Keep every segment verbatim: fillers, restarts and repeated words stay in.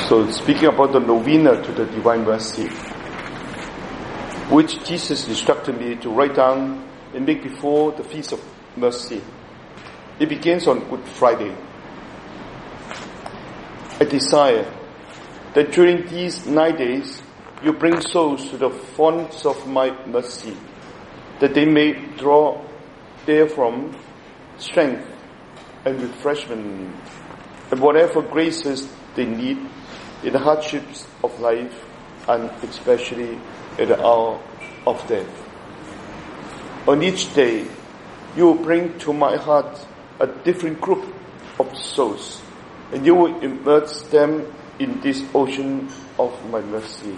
So speaking about the novena to the Divine Mercy, which Jesus instructed me to write down and make before the Feast of Mercy. It begins on Good Friday. I desire that during these nine days you bring souls to the fonts of my mercy, that they may draw therefrom strength and refreshment and whatever graces they need in the hardships of life, and especially at the hour of death. On each day, you will bring to my heart a different group of souls, and you will immerse them in this ocean of my mercy.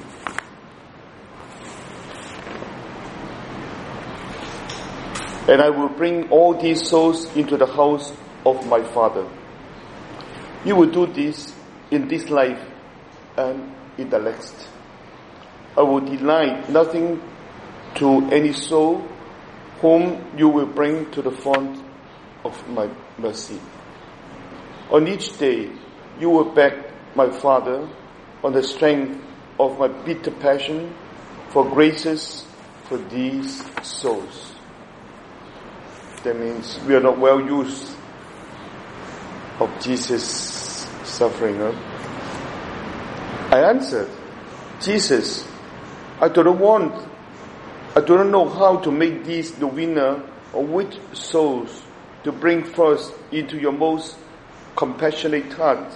And I will bring all these souls into the house of my Father. You will do this in this life and in the next. I will deny nothing to any soul whom you will bring to the font of my mercy. On each day, you will beg my Father on the strength of my bitter passion for graces for these souls. That means we are not well used of Jesus' suffering. Huh? I answered, Jesus, I do not want, I do not know how to make these novena or which souls to bring first into your most compassionate heart.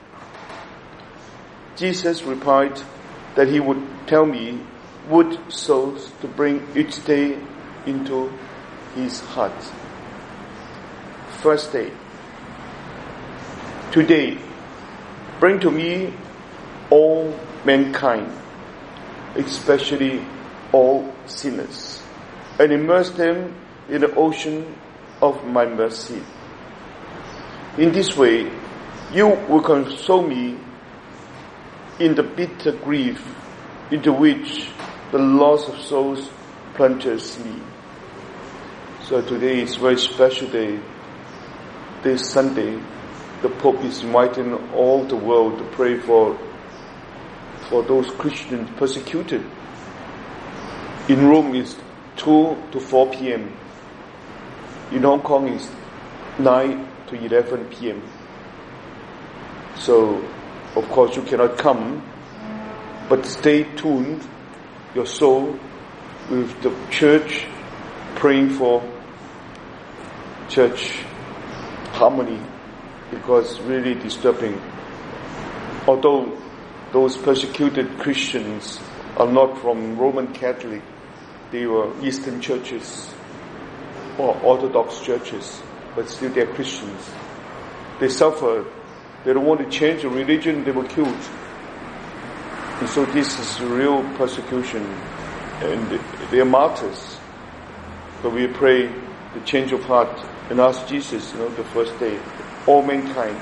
Jesus replied that he would tell me which souls to bring each day into his heart. First day. Today, bring to me all mankind, especially all sinners, and immerse them in the ocean of my mercy. In this way, you will console me in the bitter grief into which the loss of souls plunges me. So today is a very special day. This Sunday, the Pope is inviting all the world to pray for for those Christians persecuted. In Rome it's two to four p.m. In Hong Kong it's nine to eleven p.m. So, of course you cannot come, but stay tuned, your soul, with the church, praying for church harmony, because really disturbing. Although those persecuted Christians are not from Roman Catholic, they were Eastern churches or Orthodox churches, but still they are Christians. They suffered. They don't want to change the religion. They were killed. And so this is real persecution, and they are martyrs. But we pray the change of heart and ask Jesus, you know, the first day, all mankind.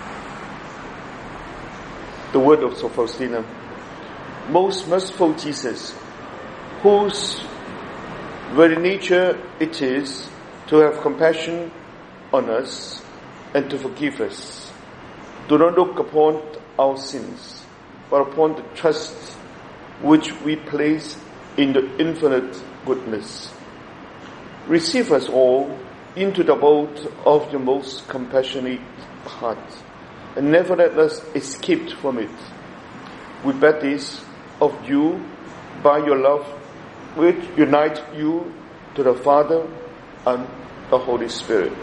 The word of Saint Faustina. Most merciful Jesus, whose very nature it is to have compassion on us and to forgive us, do not look upon our sins, but upon the trust which we place in the infinite goodness. Receive us all into the abode of the most compassionate heart, and never let us escape from it. We beg this of you by your love, which unites you to the Father and the Holy Spirit.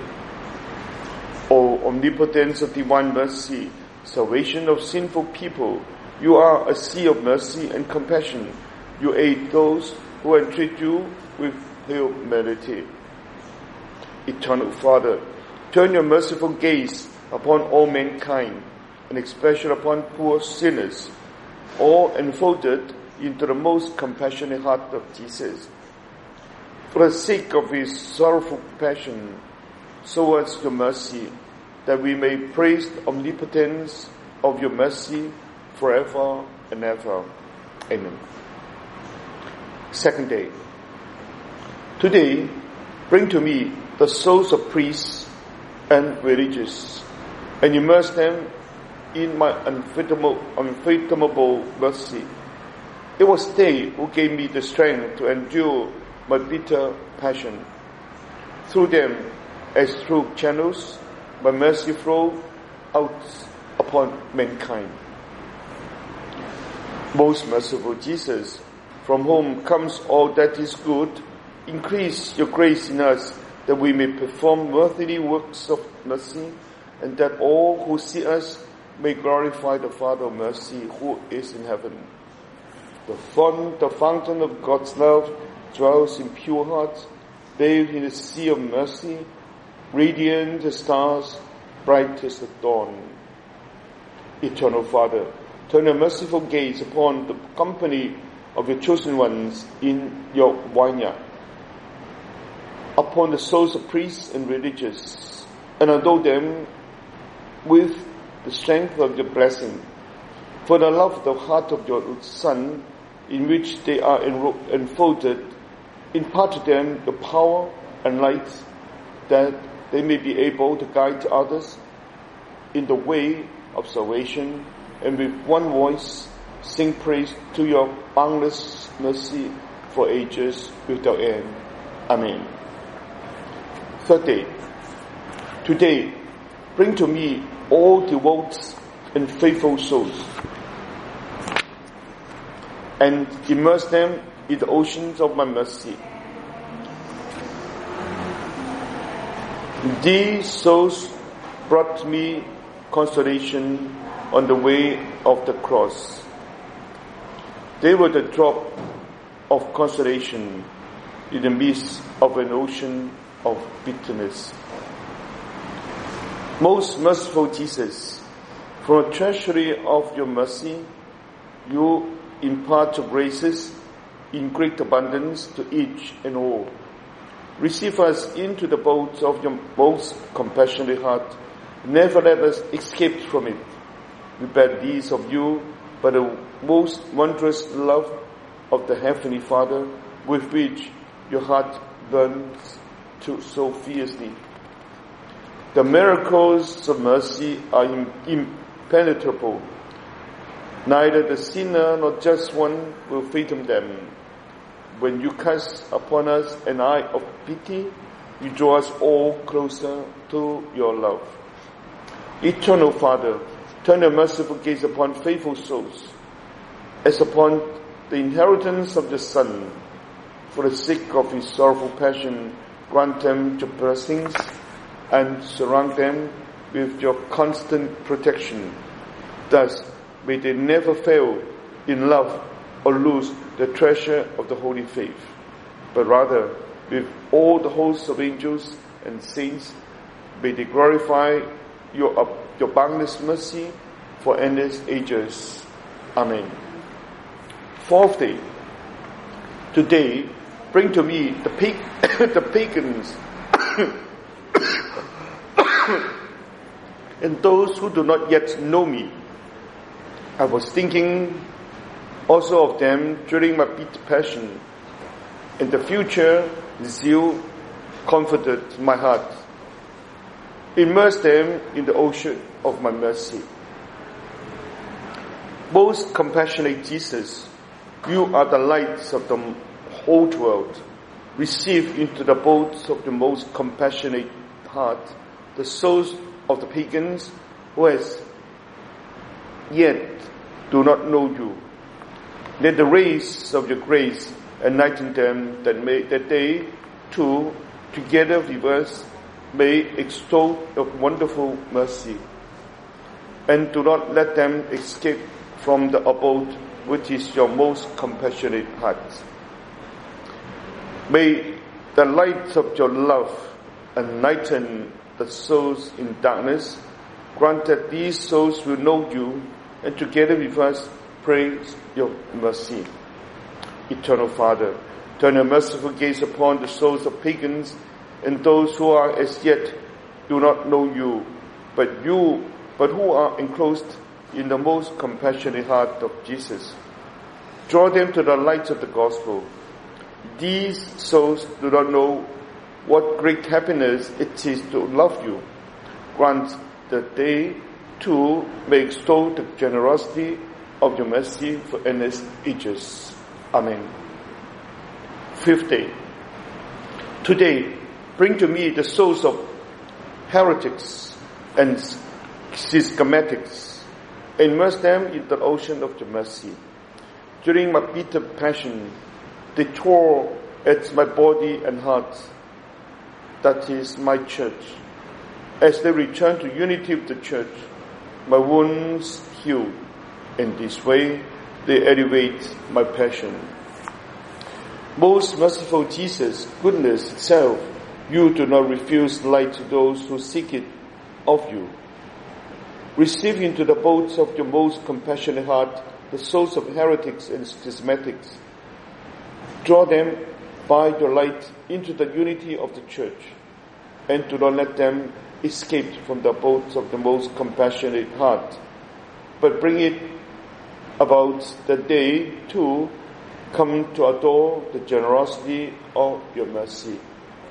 O omnipotence of divine mercy, salvation of sinful people, you are a sea of mercy and compassion. You aid those who entreat you with humility. Eternal Father, turn your merciful gaze upon all mankind, and especially upon poor sinners, all enfolded into the most compassionate heart of Jesus. For the sake of his sorrowful passion, show us your mercy, that we may praise the omnipotence of your mercy forever and ever. Amen. Second day. Today, bring to me the souls of priests and religious, and immerse them in my unfathomable, unfathomable mercy. It was they who gave me the strength to endure my bitter passion. Through them, as through channels, my mercy flowed out upon mankind. Most merciful Jesus, from whom comes all that is good, increase your grace in us, that we may perform worthily works of mercy, and that all who see us may glorify the Father of mercy who is in heaven. The font, the fountain of God's love dwells in pure hearts, bathed in the sea of mercy, radiant as stars, bright as the dawn. Eternal Father, turn your merciful gaze upon the company of your chosen ones in your vineyard, upon the souls of priests and religious, and endow them with the strength of your blessing. For the love of the heart of your Son, in which they are enfolded, impart to them the power and light, that they may be able to guide others in the way of salvation, and with one voice sing praise to your boundless mercy for ages without end. Amen. Third day. Today, bring to me all devout and faithful souls, and immerse them in the oceans of my mercy. These souls brought me consolation on the way of the cross. They were the drop of consolation in the midst of an ocean of bitterness. Most merciful Jesus, from the treasury of your mercy, you impart your graces in great abundance to each and all. Receive us into the boat of your most compassionate heart. Never let us escape from it. We beg these of you by the most wondrous love of the Heavenly Father, with which your heart burns to so fiercely. The miracles of mercy are impenetrable. Neither the sinner nor just one will fathom them. When you cast upon us an eye of pity, you draw us all closer to your love. Eternal Father, turn your merciful gaze upon faithful souls, as upon the inheritance of the Son. For the sake of his sorrowful passion, grant them your blessings and surround them with your constant protection. Thus, may they never fail in love or lose the treasure of the holy faith, but rather, with all the hosts of angels and saints, may they glorify your, your boundless mercy for endless ages. Amen. Fourth day. Today, bring to me the, pag- the pagans and those who do not yet know me. I was thinking also of them during my bitter passion. In the future, zeal comforted my heart. Immerse them in the ocean of my mercy. Most compassionate Jesus, you are the lights of the whole world. Receive into the boats of the most compassionate heart the souls of the pagans who has yet do not know you. Let the rays of your grace enlighten them, that may that they too, together with us, may extol your wonderful mercy. And do not let them escape from the abode which is your most compassionate heart. May the light of your love enlighten the souls in darkness. Grant that these souls will know you, and together with us praise your mercy. Eternal Father, turn your merciful gaze upon the souls of pagans and those who are as yet do not know you, but you, but who are enclosed in the most compassionate heart of Jesus. Draw them to the light of the gospel. These souls do not know what great happiness it is to love you. Grant that they too may extol the generosity of your mercy for endless ages. Amen. Fifth day. Today, bring to me the souls of heretics and schismatics, and immerse them in the ocean of your mercy. During my bitter passion, they tore at my body and heart, that is my church. As they return to unity with the church, my wounds heal. In this way, they elevate my passion. Most merciful Jesus, goodness itself, you do not refuse light to those who seek it of you. Receive into the boats of your most compassionate heart the souls of heretics and schismatics. Draw them by your light into the unity of the church, and do not let them escape from the boats of the most compassionate heart, but bring it about that they too come to adore the generosity of your mercy.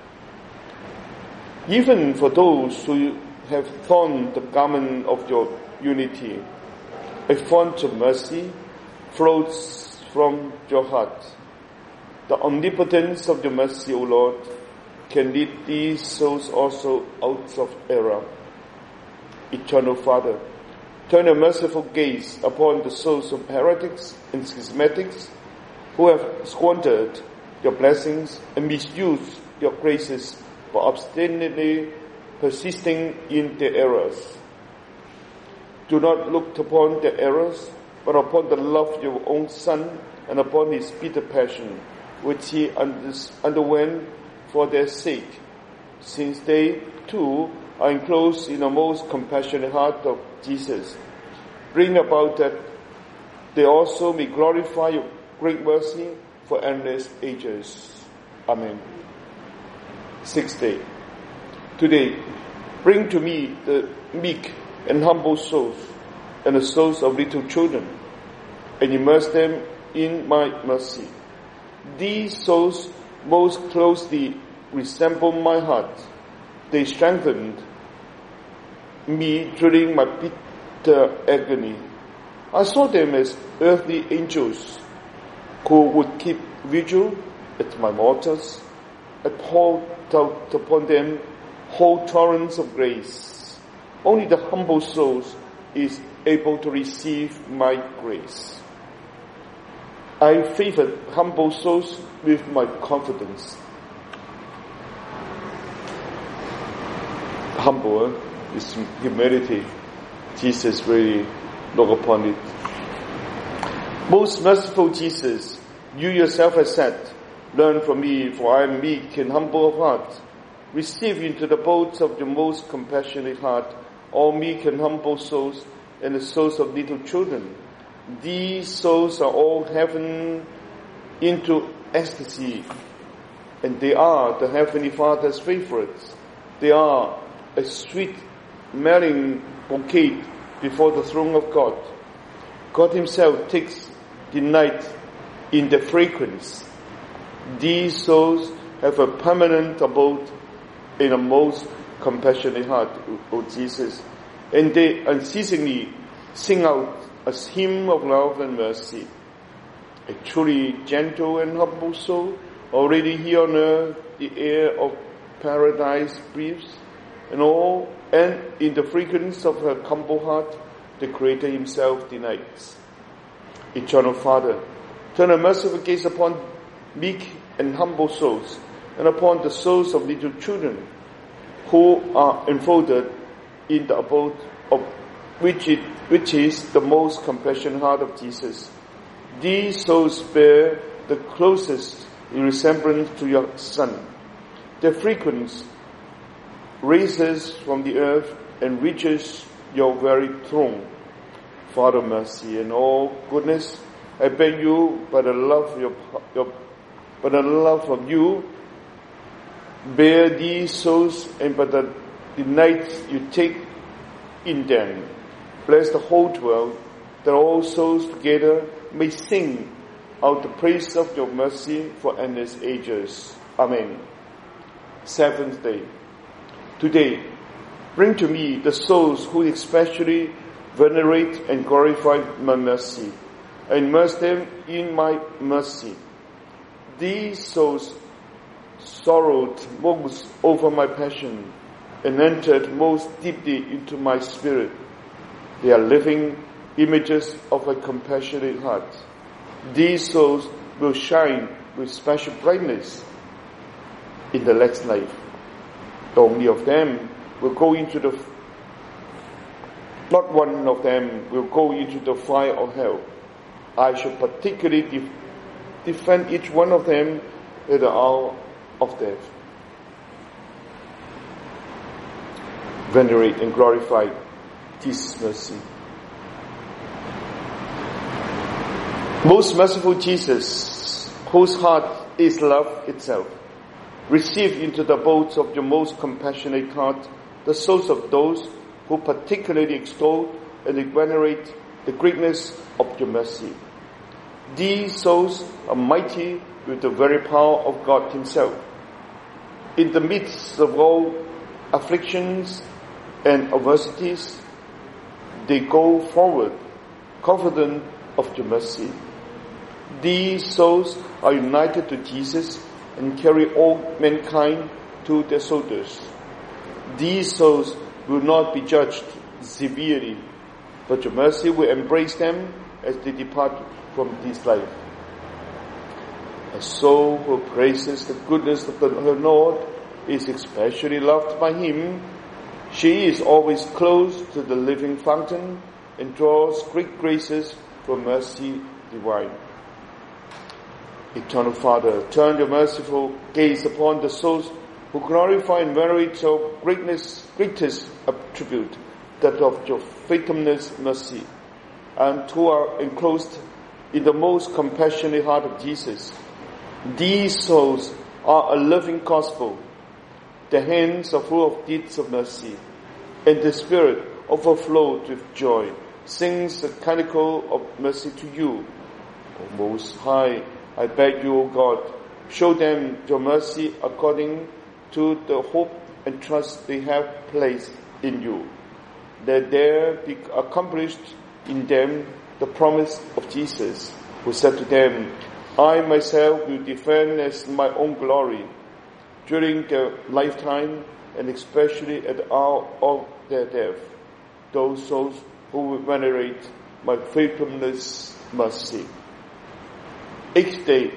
Even for those who have torn the garment of your unity, a fount of mercy flows from your heart. The omnipotence of your mercy, O Lord, can lead these souls also out of error. Eternal Father, turn a merciful gaze upon the souls of heretics and schismatics who have squandered your blessings and misused your graces for obstinately persisting in their errors. Do not look upon their errors, but upon the love of your own Son and upon his bitter passion, which he underwent for their sake, since they too are enclosed in the most compassionate heart of Jesus. Bring about that they also may glorify your great mercy for endless ages. Amen. Sixth day. Today, bring to me the meek and humble souls and the souls of little children, and immerse them in my mercy. These souls most closely resemble my heart. They strengthened me during my bitter agony. I saw them as earthly angels who would keep vigil at my waters. I poured out upon them whole torrents of grace. Only the humble souls is able to receive my grace. I favored humble souls with my confidence. Humble is humility. Jesus really look upon it. Most merciful Jesus, you yourself have said, learn from me, for I am meek and humble of heart. Receive into the boats of your most compassionate heart all meek and humble souls and the souls of little children. These souls are all heaven into ecstasy, and they are the Heavenly Father's favorites. They are a sweet smelling bouquet before the throne of God. God himself takes delight in the fragrance. These souls have a permanent abode in a most compassionate heart, O Jesus, and they unceasingly sing out a hymn of love and mercy. A truly gentle and humble soul, already here on earth, the air of paradise breathes, and all, and in the fragrance of her humble heart, the Creator himself delights. Eternal Father, turn a merciful gaze upon meek and humble souls, and upon the souls of little children, who are enfolded in the abode of which it, which is the most compassionate heart of Jesus. These souls bear the closest resemblance to your Son. Their fragrance raises from the earth and reaches your very throne. Father, mercy and all goodness, I beg you, by the love of your, your by the love of you, bear these souls, and by the delight you take in them, bless the whole world, that all souls together may sing out the praise of your mercy for endless ages. Amen. Seventh day. Today, Bring to me the souls who especially venerate and glorify my mercy, and immerse them in my mercy. These souls sorrowed most over my passion and entered most deeply into my spirit. They are living images of a compassionate heart. These souls will shine with special brightness in the next life. Only of them will go into the, not one of them will go into the fire of hell. I shall particularly def- defend each one of them at the hour of death. Venerate and glorify Jesus' mercy. Most merciful Jesus, whose heart is love itself, receive into the abodes of your most compassionate heart the souls of those who particularly extol and venerate the greatness of your mercy. These souls are mighty with the very power of God Himself. In the midst of all afflictions and adversities, they go forward, confident of your mercy. These souls are united to Jesus and carry all mankind to their shoulders. These souls will not be judged severely, but your mercy will embrace them as they depart from this life. A soul who praises the goodness of the Lord is especially loved by Him. She is always close to the living fountain and draws great graces from mercy divine. Eternal Father, turn your merciful gaze upon the souls who glorify and venerate your greatness, greatest attribute, that of your faithfulness, mercy, and who are enclosed in the most compassionate heart of Jesus. These souls are a living gospel. Their hands are full of deeds of mercy, and the spirit overflowed with joy sings a canticle of mercy to you. O Most High, I beg you, O God, show them your mercy according to the hope and trust they have placed in you. Let there be accomplished in them the promise of Jesus, who said to them, I myself will defend as my own glory during their lifetime and especially at the hour of their death, those souls who will venerate my faithfulness, mercy. Eighth day.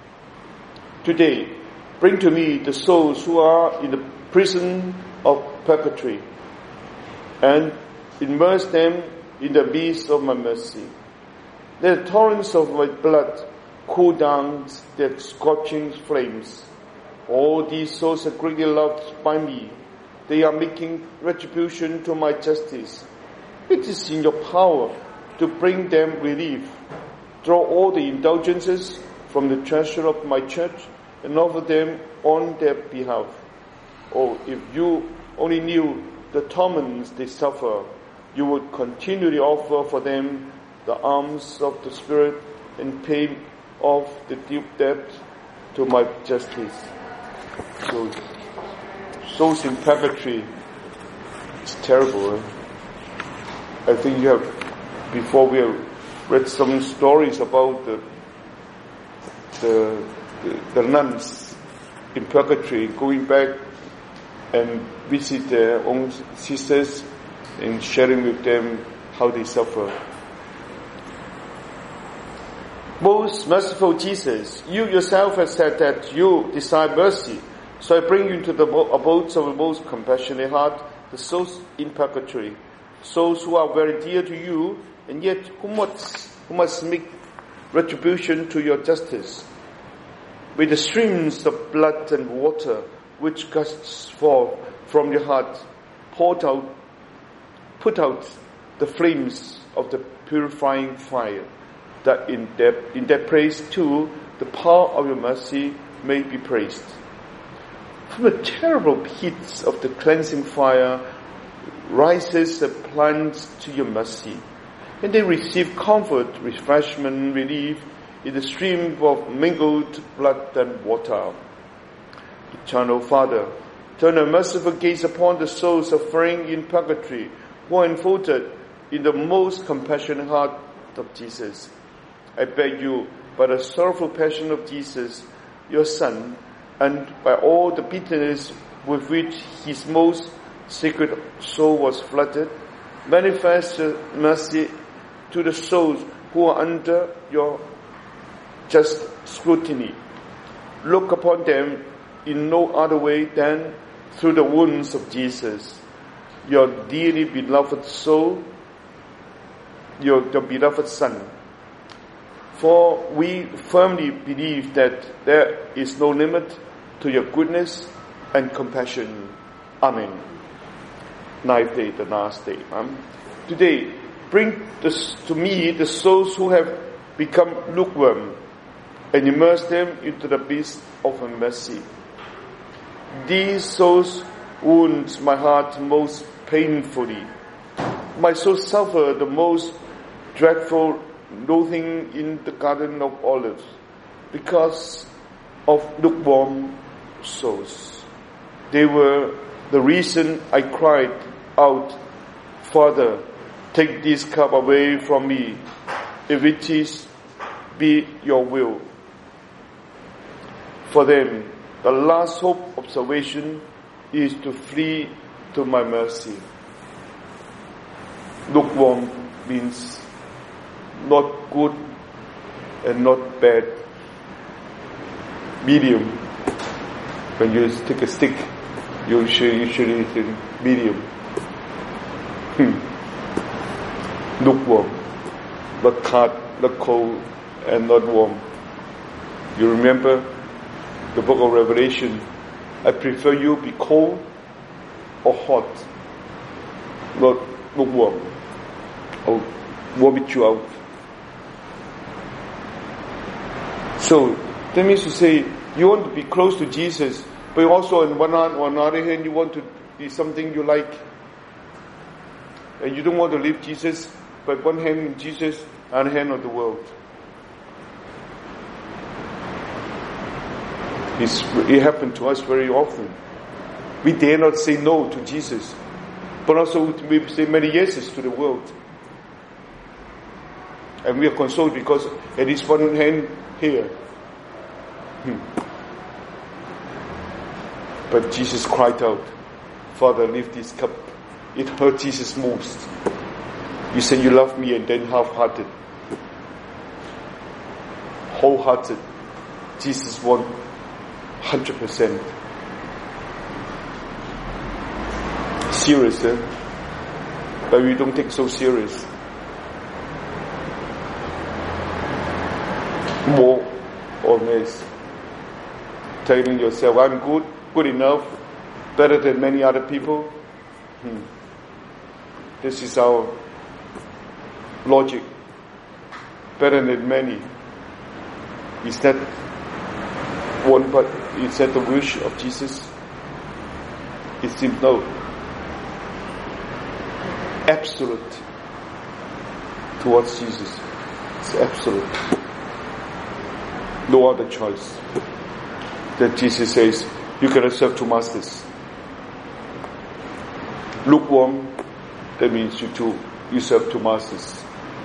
Today, bring to me the souls who are in the prison of purgatory, and immerse them in the midst of my mercy. Let the torrents of my blood cool down their scorching flames. All these souls are greatly loved by me. They are making retribution to my justice. It is in your power to bring them relief. Draw all the indulgences from the treasure of my church and offer them on their behalf. Oh, if you only knew the torments they suffer, you would continually offer for them the alms of the Spirit and pay off the deep debt to my justice. So, souls in purgatory is terrible. Eh? I think you have, before we have read some stories about the the, the, the nuns in purgatory going back and visit their own sisters and sharing with them how they suffer. Most merciful Jesus, you yourself have said that you desire mercy, so I bring you into the abodes of a most compassionate heart, the souls in purgatory, souls who are very dear to you, and yet who must, who must make retribution to your justice. With the streams of blood and water which gusts forth from your heart, pour out, put out the flames of the purifying fire, that in their, in their praise too, the power of your mercy may be praised. From the terrible heats of the cleansing fire rises the plants to your mercy, and they receive comfort, refreshment, relief in the stream of mingled blood and water. Eternal Father, Turn a merciful gaze upon the souls suffering in purgatory, who are enfolded in the most compassionate heart of Jesus. I beg you, by the sorrowful passion of Jesus, your Son, and by all the bitterness with which his most sacred soul was flooded, manifest your mercy to the souls who are under your just scrutiny. Look upon them in no other way than through the wounds of Jesus, your dearly beloved soul, your, your beloved Son. For we firmly believe that there is no limit to your goodness and compassion. Amen. Ninth day, the last day. Um, today, bring this, to me the souls who have become lukewarm, and immerse them into the abyss of your mercy. These souls wound my heart most painfully. My soul suffered the most dreadful loathing in the Garden of Olives because of lukewarm souls. They were the reason I cried out, Father, take this cup away from me, if it is be your will. For them, the last hope of salvation is to flee to my mercy. Lukewarm means not good and not bad. Medium. When you take a stick, you usually, usually think medium. Hmm. Lukewarm. Not hot, not cold, and not warm. You remember the book of Revelation? I prefer you be cold or hot, not lukewarm. I'll vomit you out. So that means to say you want to be close to Jesus, but you also on one hand, on the other hand, you want to be something you like, and you don't want to leave Jesus, but one hand in Jesus, other hand on the world. It's, it happened to us very often. We dare not say no to Jesus, but also we say many yeses to the world. And we are consoled because at least one hand here. Hmm. But Jesus cried out, Father, leave this cup. It hurt Jesus most. You said you love me and then half-hearted. Wholehearted. Jesus won one hundred percent. Serious, eh? But we don't take so serious. More or less. Telling yourself, I'm good, good enough, better than many other people. Hmm. This is our logic. Better than many. Is that one, but is that the wish of Jesus? It seems no. Absolute towards Jesus. It's absolute. No other choice. That Jesus says, you cannot serve two masters. Lukewarm, that means you two, you serve two masters.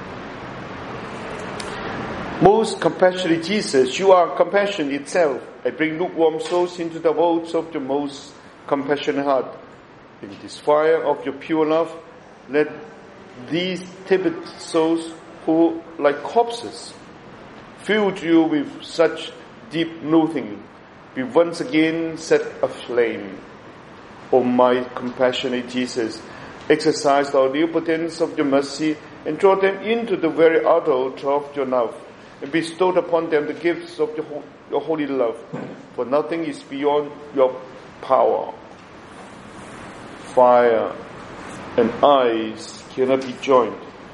Most compassionate Jesus, you are compassion itself. I bring lukewarm souls into the abodes of your most compassionate heart. In this fire of your pure love, let these tepid souls who, like corpses, filled you with such deep loathing, be once again set aflame. O my compassionate Jesus, exercise the omnipotence of your mercy and draw them into the very adult of your love, and bestow upon them the gifts of your, your holy love, for nothing is beyond your power. Fire and ice cannot be joined.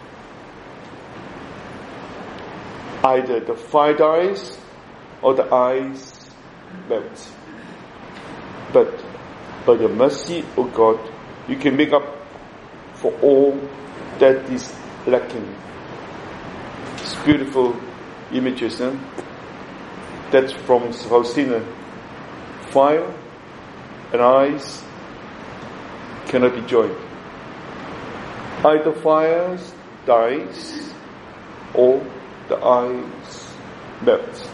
Either the fire dies or the ice melts. But by the mercy of God, you can make up for all that is lacking. It's beautiful images, huh? That's from Faustina. Fire and eyes cannot be joined. Either fire dies or the eyes melt.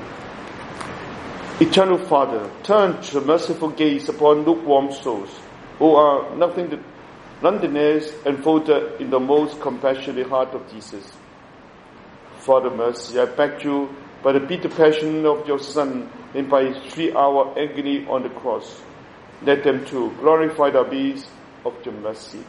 Eternal Father, turn your merciful gaze upon lukewarm souls who are nothing to, nonetheless enfolded in the most compassionate heart of Jesus. Father mercy, I beg you, by the bitter passion of your Son and by his three-hour agony on the cross, let them too glorify the abyss of your mercy.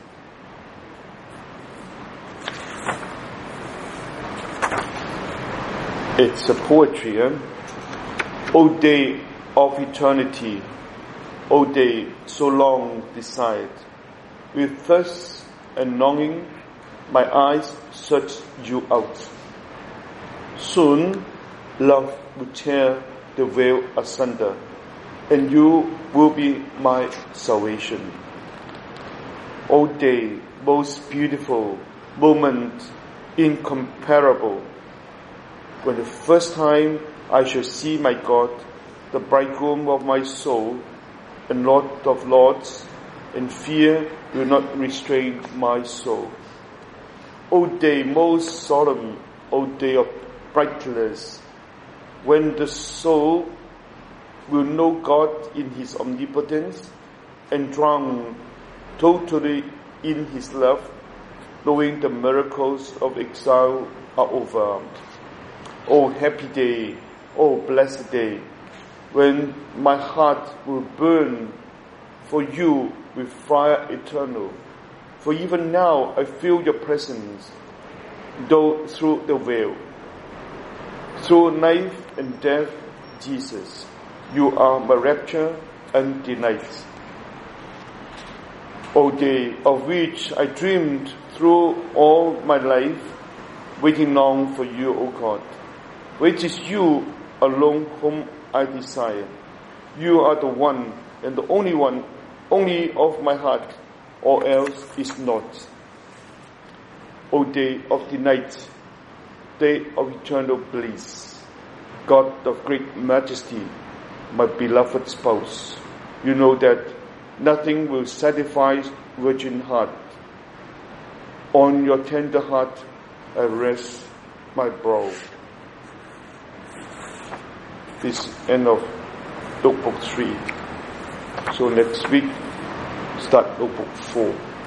It's a poetry, eh? O day of eternity, O day so long desired, with thirst and longing my eyes search you out. Soon love will tear the veil asunder, and you will be my salvation. O day most beautiful, moment incomparable, when the first time I shall see my God, the bridegroom of my soul, and Lord of lords, and fear will not restrain my soul. O day most solemn, O day of brightness, when the soul will know God in his omnipotence, and drown totally in his love, knowing the miracles of exile are over. O happy day, O blessed day, when my heart will burn for you with fire eternal. For even now I feel your presence, though through the veil. Through life and death, Jesus, you are my rapture and delight. O day of which I dreamed through all my life, waiting long for you, O God, which is you alone whom I desire. You are the one and the only one, only of my heart, or else is not. O day of delight, day of eternal bliss, God of great majesty, my beloved spouse, you know that nothing will satisfy virgin heart. On your tender heart I rest my brow. This end of Notebook three. So next week, start Notebook four.